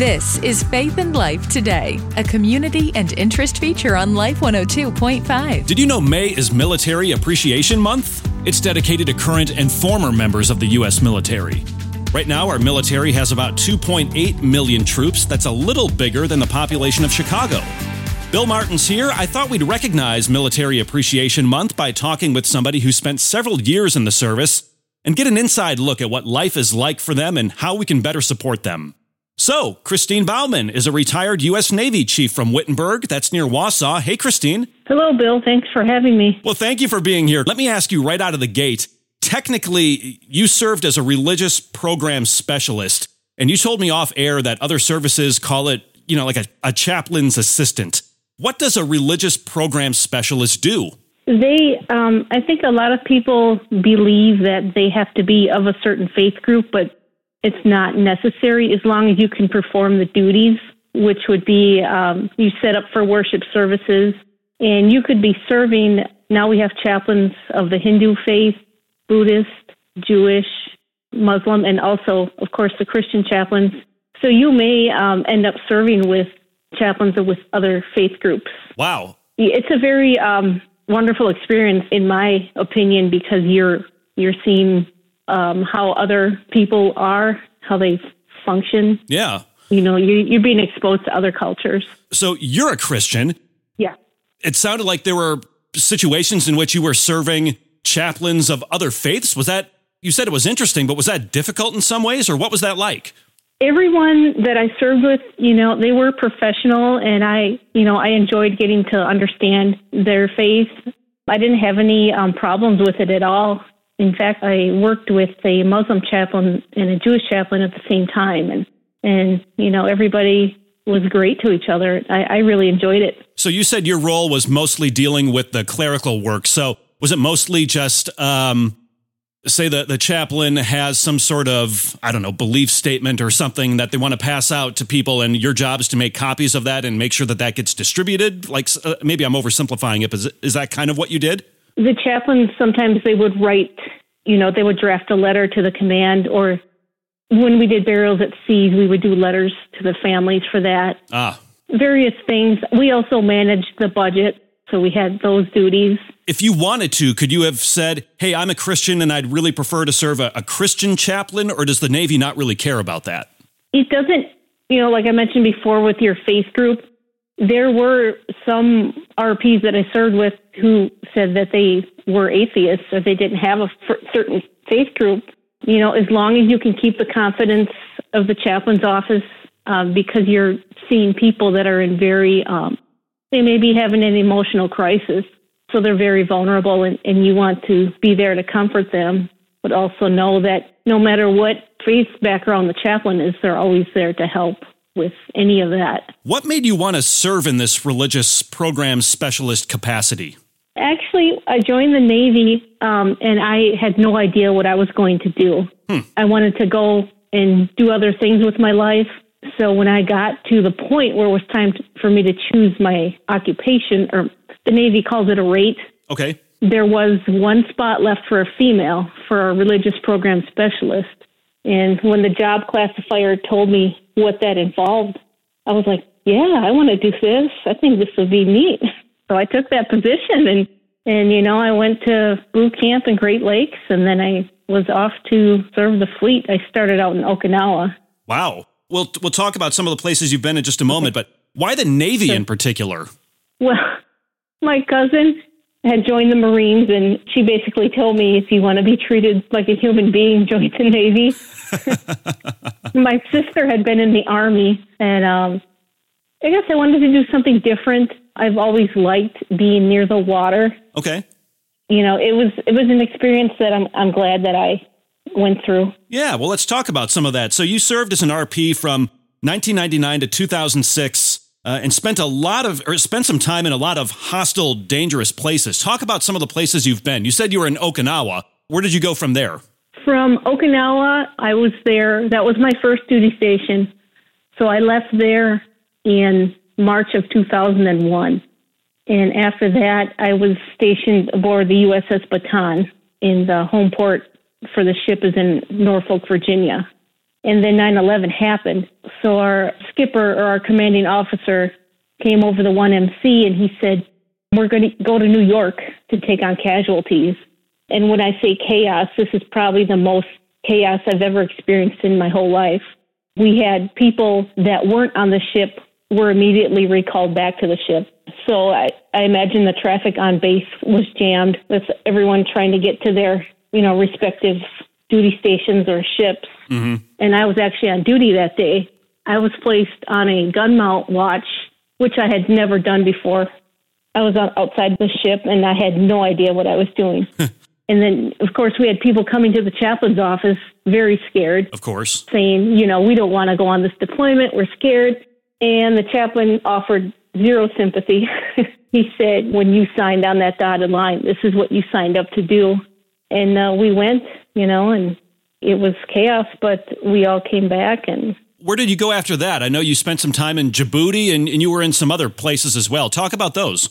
This is Faith and Life Today, a community and interest feature on Life 102.5. Did you know May is Military Appreciation Month? It's dedicated to current and former members of the U.S. military. Right now, our military has about 2.8 million troops. That's a little bigger than the population of Chicago. Bill Martin's here. I thought we'd recognize Military Appreciation Month by talking with somebody who spent several years in the service and get an inside look at what life is like for them and how we can better support them. So, Christine Bauman is a retired U.S. Navy chief from Wittenberg. That's near Wausau. Hey, Christine. Hello, Bill. Thanks for having me. Well, thank you for being here. Let me ask you right out of the gate. Technically, you served as a religious program specialist, and you told me off air that other services call it, like a chaplain's assistant. What does a religious program specialist do? I think a lot of people believe that they have to be of a certain faith group, but it's not necessary as long as you can perform the duties, which would be you set up for worship services, and you could be serving. Now we have chaplains of the Hindu faith, Buddhist, Jewish, Muslim, and also, of course, the Christian chaplains. So you may end up serving with chaplains with other faith groups. Wow. It's a very wonderful experience, in my opinion, because you're seeing how other people are, how they function. Yeah. You're being exposed to other cultures. So you're a Christian. Yeah. It sounded like there were situations in which you were serving chaplains of other faiths. You said it was interesting, but was that difficult in some ways, or what was that like? Everyone that I served with, they were professional, and I enjoyed getting to understand their faith. I didn't have any problems with it at all. In fact, I worked with a Muslim chaplain and a Jewish chaplain at the same time, and everybody was great to each other. I really enjoyed it. So you said your role was mostly dealing with the clerical work. So was it mostly just, say that the chaplain has some sort of, belief statement or something that they want to pass out to people, and your job is to make copies of that and make sure that that gets distributed? Like, maybe I'm oversimplifying it, but is that kind of what you did? The chaplains, sometimes they would write, they would draft a letter to the command, or when we did burials at sea, we would do letters to the families for that. Various things. We also managed the budget, so we had those duties. If you wanted to, could you have said, hey, I'm a Christian and I'd really prefer to serve a Christian chaplain, or does the Navy not really care about that? It doesn't, like I mentioned before with your faith group, there were some RPs that I served with who said that they were atheists or they didn't have a certain faith group. As long as you can keep the confidence of the chaplain's office, because you're seeing people that are in they may be having an emotional crisis, so they're very vulnerable, and you want to be there to comfort them, but also know that no matter what faith background the chaplain is, they're always there to help with any of that. What made you want to serve in this religious program specialist capacity? Actually, I joined the Navy, and I had no idea what I was going to do. I wanted to go and do other things with my life. So when I got to the point where it was time for me to choose my occupation, or the Navy calls it a rate. Okay. There was one spot left for a female, for a religious program specialist. And when the job classifier told me what that involved, I was like, yeah, I want to do this. I think this would be neat. So I took that position, and I went to boot camp in Great Lakes, and then I was off to serve the fleet. I started out in Okinawa. Wow. We'll talk about some of the places you've been in just a moment, but why the Navy in particular? Well, my cousin had joined the Marines, and she basically told me, if you want to be treated like a human being, join the Navy. My sister had been in the Army, and I guess I wanted to do something different. I've always liked being near the water. Okay. It was an experience that I'm glad that I went through. Yeah, well, let's talk about some of that. So you served as an RP from 1999 to 2006 and spent some time in a lot of hostile, dangerous places. Talk about some of the places you've been. You said you were in Okinawa. Where did you go from there? From Okinawa, I was there. That was my first duty station. So I left there in March of 2001. And after that, I was stationed aboard the USS Bataan, in the home port for the ship is in Norfolk, Virginia. And then 9/11 happened. So our skipper or our commanding officer came over the 1MC and he said, we're going to go to New York to take on casualties. And when I say chaos, this is probably the most chaos I've ever experienced in my whole life. We had people that weren't on the ship were immediately recalled back to the ship. So I imagine the traffic on base was jammed with everyone trying to get to their, respective duty stations or ships. Mm-hmm. And I was actually on duty that day. I was placed on a gun mount watch, which I had never done before. I was outside the ship and I had no idea what I was doing. And then, of course, we had people coming to the chaplain's office very scared. Of course. Saying, we don't want to go on this deployment. We're scared. And the chaplain offered zero sympathy. He said, when you signed on that dotted line, this is what you signed up to do. And we went, and it was chaos, but we all came back. And where did you go after that? I know you spent some time in Djibouti and you were in some other places as well. Talk about those.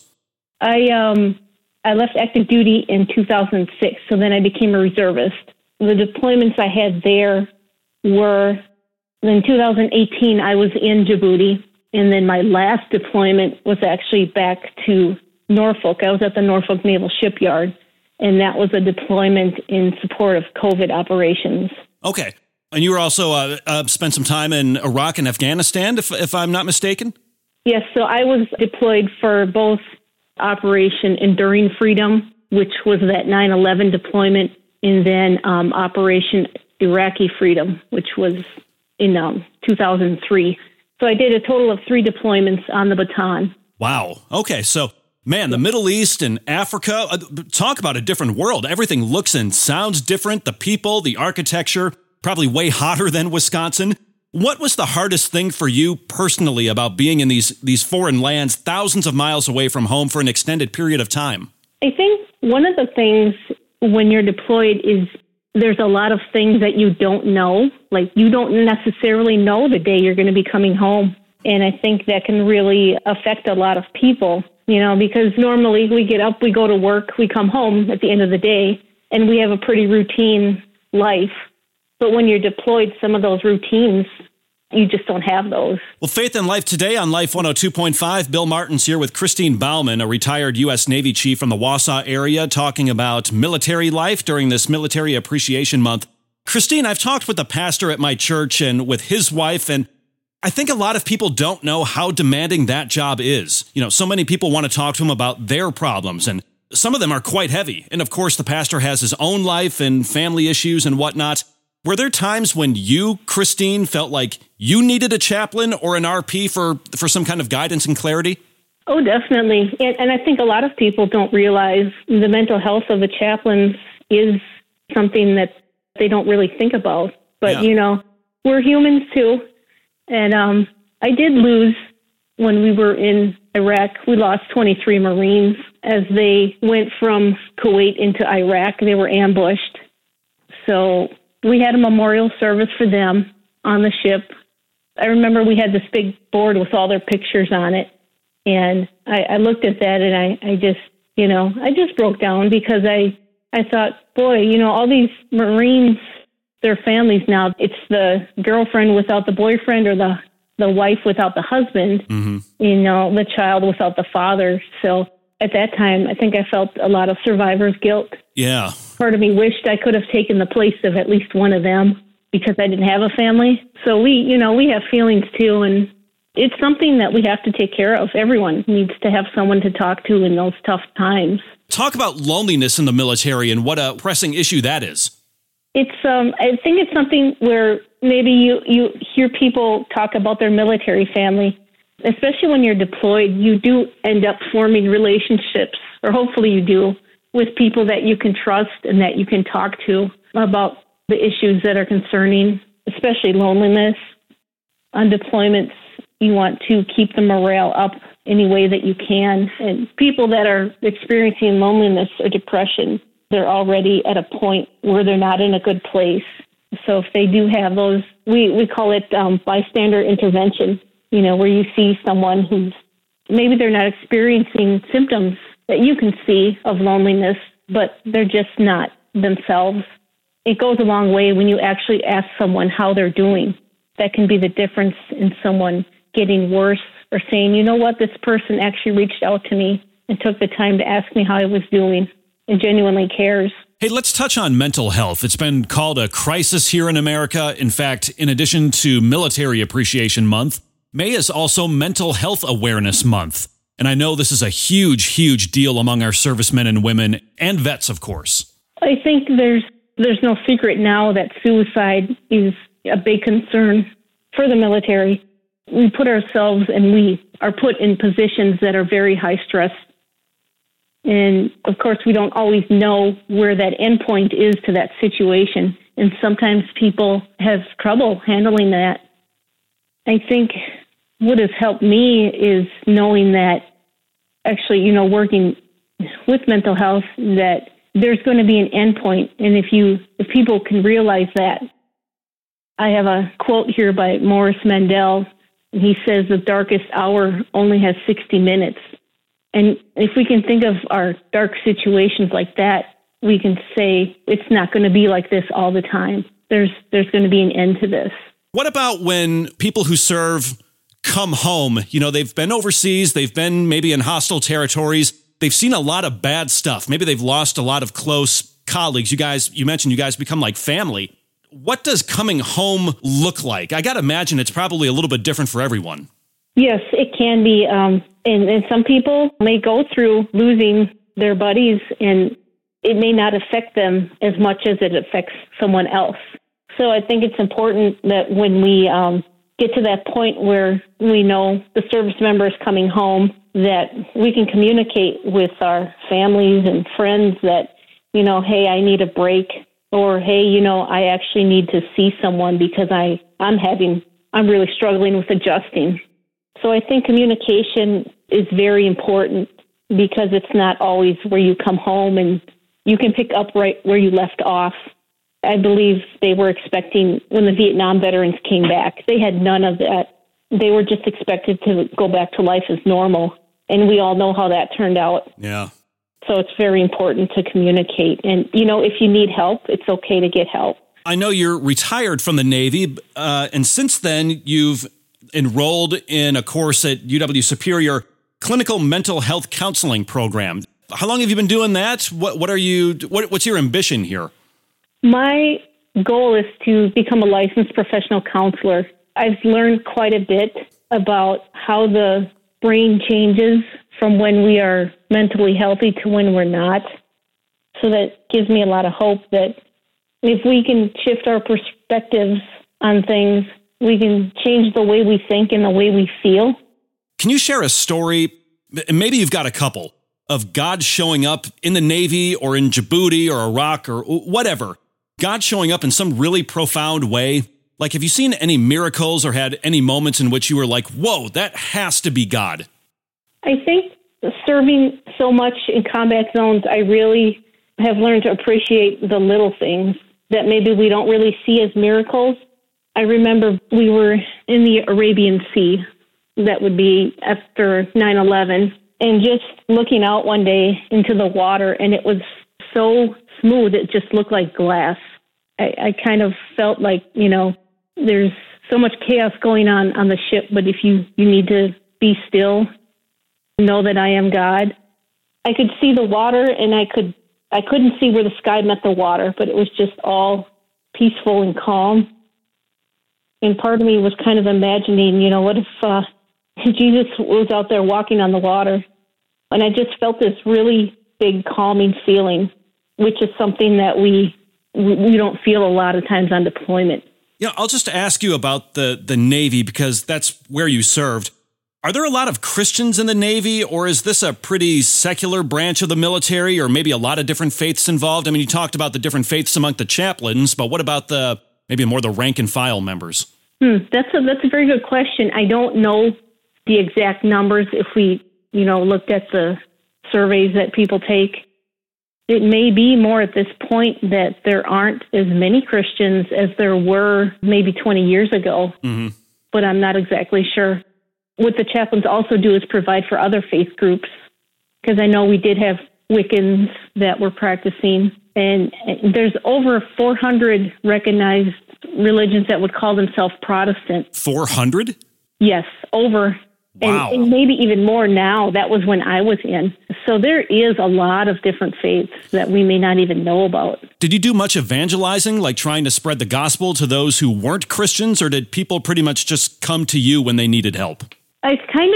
I left active duty in 2006, so then I became a reservist. The deployments I had there were, in 2018, I was in Djibouti, and then my last deployment was actually back to Norfolk. I was at the Norfolk Naval Shipyard, and that was a deployment in support of COVID operations. Okay. And you were also spent some time in Iraq and Afghanistan, if I'm not mistaken? Yes, so I was deployed for both Operation Enduring Freedom, which was that 9/11 deployment, and then Operation Iraqi Freedom, which was in 2003. So I did a total of 3 deployments on the baton. Wow. Okay. So, man, the Middle East and Africa, talk about a different world. Everything looks and sounds different. The people, the architecture, probably way hotter than Wisconsin. What was the hardest thing for you personally about being in these foreign lands, thousands of miles away from home for an extended period of time? I think one of the things when you're deployed is there's a lot of things that you don't know. Like, you don't necessarily know the day you're going to be coming home. And I think that can really affect a lot of people, because normally we get up, we go to work, we come home at the end of the day, and we have a pretty routine life. But when you're deployed, some of those routines, you just don't have those. Well, Faith and Life today on Life 102.5. Bill Martin's here with Christine Bauman, a retired U.S. Navy chief from the Wausau area, talking about military life during this Military Appreciation Month. Christine, I've talked with the pastor at my church and with his wife, and I think a lot of people don't know how demanding that job is. So many people want to talk to him about their problems, and some of them are quite heavy. And of course, the pastor has his own life and family issues and whatnot. Were there times when you, Christine, felt like you needed a chaplain or an RP for some kind of guidance and clarity? Oh, definitely. And I think a lot of people don't realize the mental health of the chaplains is something that they don't really think about. But, we're humans too. And I did lose when we were in Iraq. We lost 23 Marines as they went from Kuwait into Iraq. They were ambushed. So we had a memorial service for them on the ship. I remember we had this big board with all their pictures on it. And I looked at that and I just broke down because I thought, boy, all these Marines, their families now, it's the girlfriend without the boyfriend or the wife without the husband, mm-hmm. The child without the father. So at that time, I think I felt a lot of survivor's guilt. Yeah. Part of me wished I could have taken the place of at least one of them because I didn't have a family. So we have feelings too, and it's something that we have to take care of. Everyone needs to have someone to talk to in those tough times. Talk about loneliness in the military and what a pressing issue that is. It's I think it's something where maybe you hear people talk about their military family, especially when you're deployed. You do end up forming relationships, or hopefully you do, with people that you can trust and that you can talk to about the issues that are concerning, especially loneliness. On deployments, you want to keep the morale up any way that you can. And people that are experiencing loneliness or depression, they're already at a point where they're not in a good place. So if they do have those, we call it bystander intervention, where you see someone who's maybe they're not experiencing symptoms that you can see of loneliness, but they're just not themselves. it goes a long way when you actually ask someone how they're doing. That can be the difference in someone getting worse or saying, you know what, this person actually reached out to me and took the time to ask me how I was doing and genuinely cares. Hey, let's touch on mental health. It's been called a crisis here in America. In fact, in addition to Military Appreciation Month, May is also Mental Health Awareness Month. And I know this is a huge, huge deal among our servicemen and women and vets, of course. I think there's no secret now that suicide is a big concern for the military. We put ourselves and we are put in positions that are very high stress. And of course, we don't always know where that endpoint is to that situation. And sometimes people have trouble handling that. I think what has helped me is knowing that actually, working with mental health, that there's going to be an endpoint. And if people can realize that, I have a quote here by Morris Mandel. And he says the darkest hour only has 60 minutes. And if we can think of our dark situations like that, we can say it's not going to be like this all the time. There's going to be an end to this. What about when people who serve come home? They've been overseas, they've been maybe in hostile territories, they've seen a lot of bad stuff. Maybe they've lost a lot of close colleagues. You mentioned you guys become like family. What does coming home look like? I got to imagine it's probably a little bit different for everyone. Yes, it can be. And some people may go through losing their buddies, and it may not affect them as much as it affects someone else. So I think it's important that when we get to that point where we know the service member is coming home, that we can communicate with our families and friends that, hey, I need a break, or hey, I actually need to see someone because I'm really struggling with adjusting. So I think communication is very important because it's not always where you come home and you can pick up right where you left off. I believe they were expecting when the Vietnam veterans came back, they had none of that. They were just expected to go back to life as normal. And we all know how that turned out. Yeah. So it's very important to communicate. And, if you need help, it's okay to get help. I know you're retired from the Navy, and since then you've enrolled in a course at UW Superior, Clinical Mental Health Counseling Program. How long have you been doing that? What's your ambition here? My goal is to become a licensed professional counselor. I've learned quite a bit about how the brain changes from when we are mentally healthy to when we're not. So that gives me a lot of hope that if we can shift our perspectives on things, we can change the way we think and the way we feel. Can you share a story, maybe you've got a couple, of God showing up in the Navy or in Djibouti or Iraq or whatever, God showing up in some really profound way? Like, have you seen any miracles or had any moments in which you were like, whoa, that has to be God? I think serving so much in combat zones, I really have learned to appreciate the little things that maybe we don't really see as miracles. I remember we were in the Arabian Sea. That would be after 9/11. And just looking out one day into the water, and it was so smooth, it just looked like glass. I kind of felt like, there's so much chaos going on the ship, but if you need to be still, know that I am God. I could see the water, and I couldn't see where the sky met the water, but it was just all peaceful and calm. And part of me was kind of imagining, what if Jesus was out there walking on the water? And I just felt this really big calming feeling, which is something that we don't feel a lot of times on deployment. I'll just ask you about the Navy because that's where you served. Are there a lot of Christians in the Navy, or is this a pretty secular branch of the military, or maybe a lot of different faiths involved? I mean, you talked about the different faiths among the chaplains, but what about maybe more the rank and file members? That's a very good question. I don't know the exact numbers. If we, looked at the surveys that people take, it may be more at this point that there aren't as many Christians as there were maybe 20 years ago, but I'm not exactly sure. What the chaplains also do is provide for other faith groups, because I know we did have Wiccans that were practicing. And there's over 400 recognized religions that would call themselves Protestant. 400? Yes, over. Wow. And maybe even more now. That was when I was in. So there is a lot of different faiths that we may not even know about. Did you do much evangelizing, like trying to spread the gospel to those who weren't Christians, or did people pretty much just come to you when they needed help? I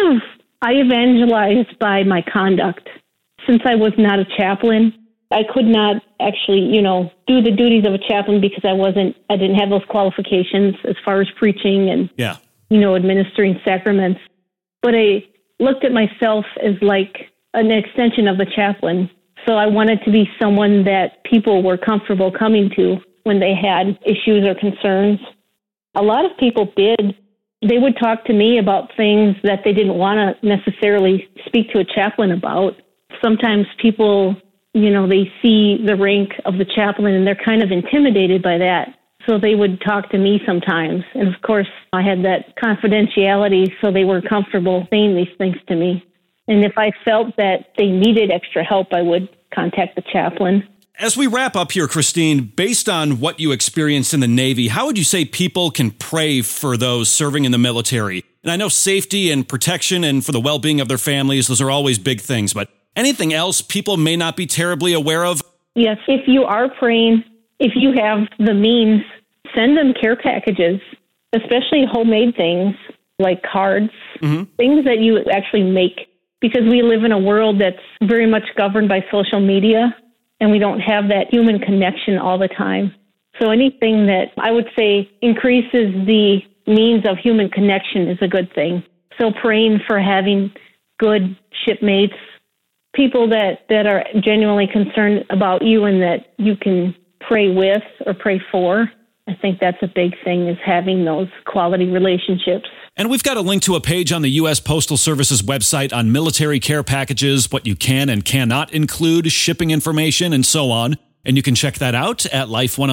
evangelized by my conduct. Since I was not a chaplain, I could not actually, do the duties of a chaplain because I didn't have those qualifications as far as preaching and, administering sacraments. But I looked at myself as like an extension of the chaplain. So I wanted to be someone that people were comfortable coming to when they had issues or concerns. A lot of people did. They would talk to me about things that they didn't want to necessarily speak to a chaplain about. Sometimes people, they see the rank of the chaplain and they're kind of intimidated by that. So they would talk to me sometimes. And of course, I had that confidentiality, so they were comfortable saying these things to me. And if I felt that they needed extra help, I would contact the chaplain. As we wrap up here, Christine, based on what you experienced in the Navy, how would you say people can pray for those serving in the military? And I know safety and protection and for the well-being of their families, those are always big things, but anything else people may not be terribly aware of? Yes, if you are praying, if you have the means, send them care packages, especially homemade things like cards, things that you actually make, because we live in a world that's very much governed by social media, and we don't have that human connection all the time. So anything that I would say increases the means of human connection is a good thing. So praying for having good shipmates, people that are genuinely concerned about you and that you can pray with or pray for. I think that's a big thing, is having those quality relationships. And we've got a link to a page on the U.S. Postal Service's website on military care packages, what you can and cannot include, shipping information, and so on. And you can check that out at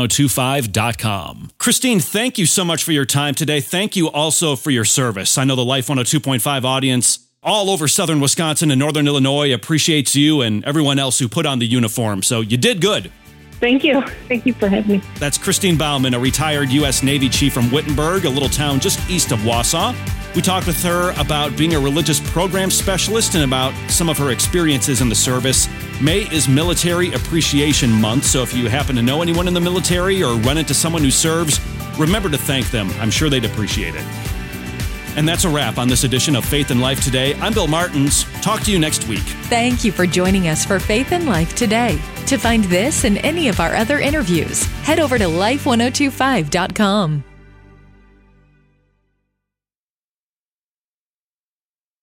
life1025.com. Christine, thank you so much for your time today. Thank you also for your service. I know the Life 102.5 audience all over southern Wisconsin and northern Illinois appreciates you and everyone else who put on the uniform. So you did good. Thank you. Thank you for having me. That's Christine Bauman, a retired U.S. Navy chief from Wittenberg, a little town just east of Wausau. We talked with her about being a religious program specialist and about some of her experiences in the service. May is Military Appreciation Month, so if you happen to know anyone in the military or run into someone who serves, remember to thank them. I'm sure they'd appreciate it. And that's a wrap on this edition of Faith and Life Today. I'm Bill Martins. Talk to you next week. Thank you for joining us for Faith and Life Today. To find this and any of our other interviews, head over to life1025.com.